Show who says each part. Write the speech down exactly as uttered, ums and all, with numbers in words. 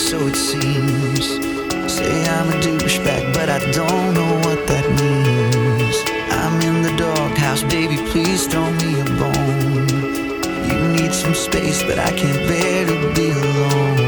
Speaker 1: so it seems. Say I'm a douchebag, but I don't know what that means. I'm in the doghouse, baby, please throw me a bone. You need some space, but I can't bear to be alone.